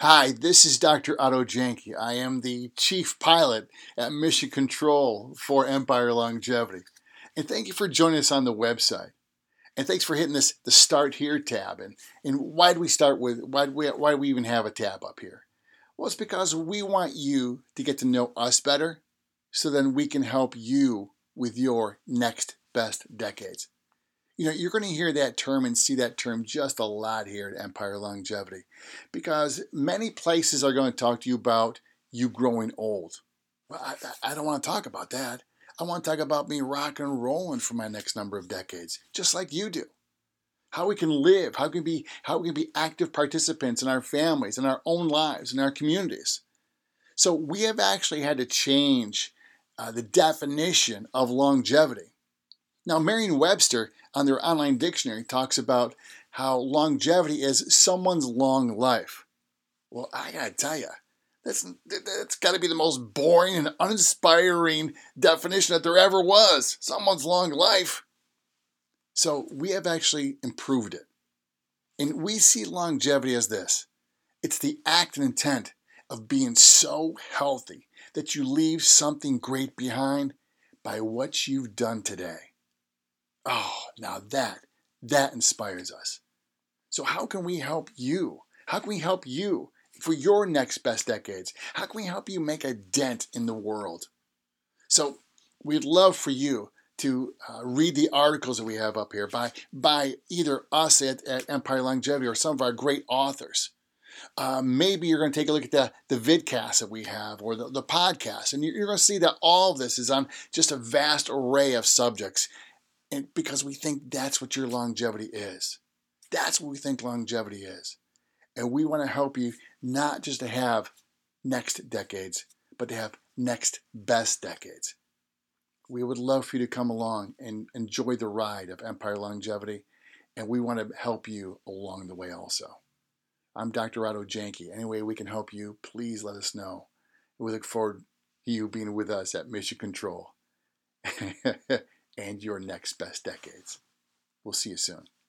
Hi, this is Dr. Otto Janke. I am the chief pilot at Mission Control for Empire Longevity. And thank you for joining us on the website. And thanks for hitting the Start Here tab. And why do we start with, why do we even have a tab up here? Well, it's because we want you to get to know us better so then we can help you with your next best decades. You know, you're going to hear that term and see that term just a lot here at Empire Longevity because many places are going to talk to you about you growing old. Well, I don't want to talk about that. I want to talk about me rocking and rolling for my next number of decades, just like you do. How we can live, how we can be active participants in our families, in our own lives, in our communities. So we have actually had to change the definition of longevity. Now, Merriam-Webster, on their online dictionary, talks about how longevity is someone's long life. Well, I gotta tell you, that's got to be the most boring and uninspiring definition that there ever was. Someone's long life. So we have actually improved it. And we see longevity as this. It's the act and intent of being so healthy that you leave something great behind by what you've done today. Oh, now that inspires us. So how can we help you? How can we help you for your next best decades? How can we help you make a dent in the world? So we'd love for you to read the articles that we have up here by either us at Empire Longevity or some of our great authors. Maybe you're going to take a look at the vidcast that we have or the podcast, and you're going to see that all of this is on just a vast array of subjects. And because we think that's what your longevity is. That's what we think longevity is. And we want to help you not just to have next decades, but to have next best decades. We would love for you to come along and enjoy the ride of Empire Longevity. And we want to help you along the way also. I'm Dr. Otto Janke. Any way we can help you, please let us know. We look forward to you being with us at Mission Control. And your next best decades. We'll see you soon.